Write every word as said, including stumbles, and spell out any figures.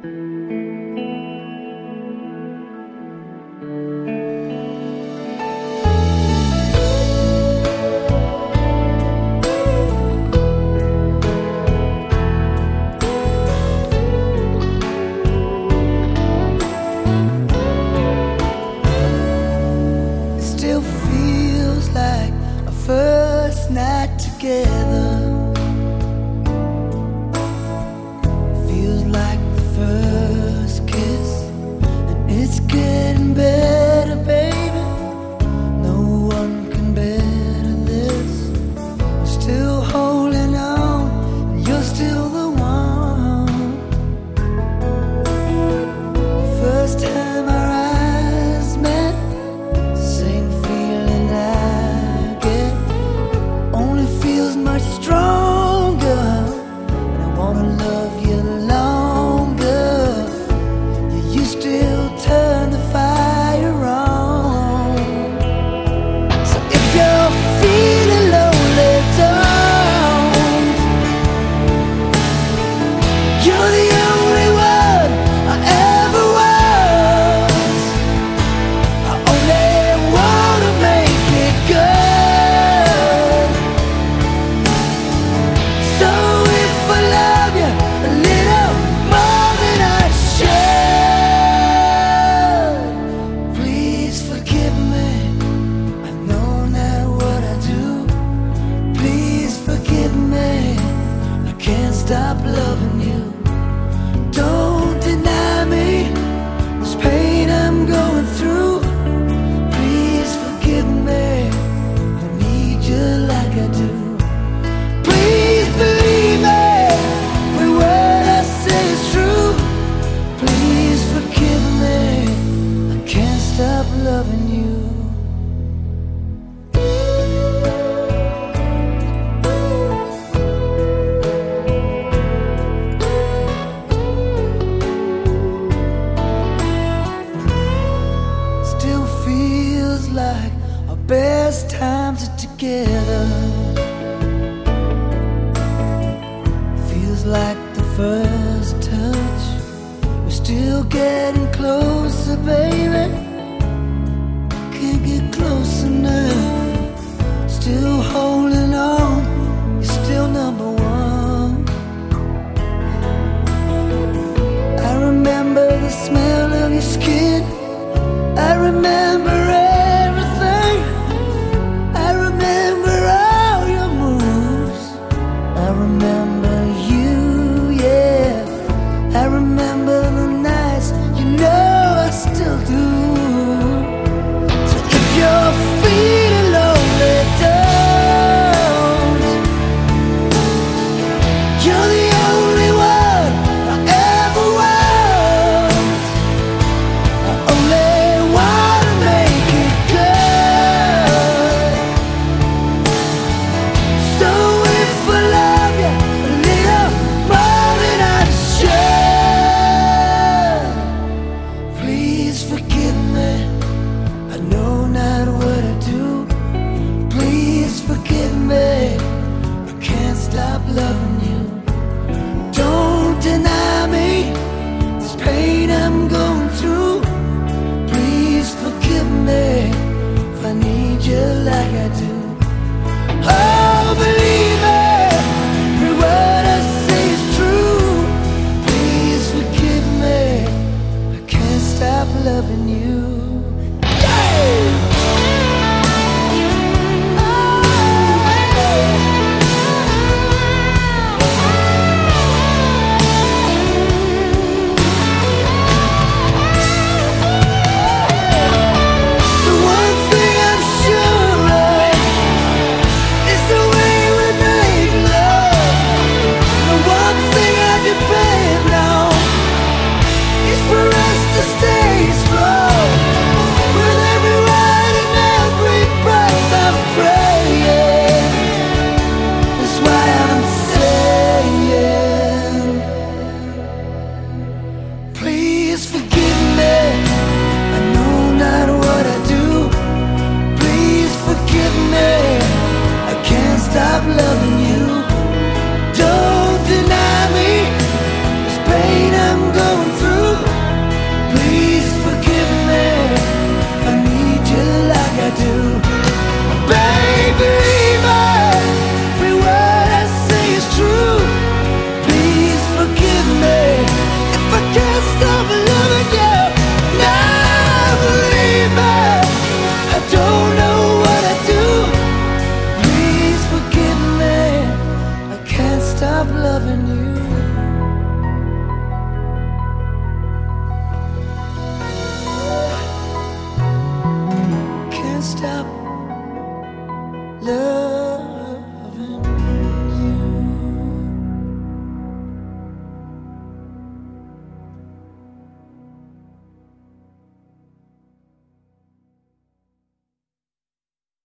First night together feels like the first kiss, and it's getting better, baby. No one can better this. I'm still holding on, and you're still the one. The first time our eyes met, same feeling I get. Only feels much stronger, and I wanna love you longer. Yeah, you still turn the fire on. So if you're feeling lonely, don't. You're the only one I ever was. I only wanna make it good. So if I love you a little more than I should, please forgive me. I know not what I do. Please forgive me. I can't stop loving you. Don't deny me this pain I'm going through. Please forgive me. I need you like I do. Please believe me, every word I say is true. Please forgive me, I can't stop loving you. Still feels like our best times are together. Feels like the first touch. We're still getting closer, baby. Can't get close enough. Still holding on. You're still number one. I remember the smell of your skin. I remember everything. I remember all your moves. I remember you, yeah. I remember the nights, you know I still do. So if you're feeling lonely, don't. You're the only one I ever was. I only wanna make it good. So if I love you a little love.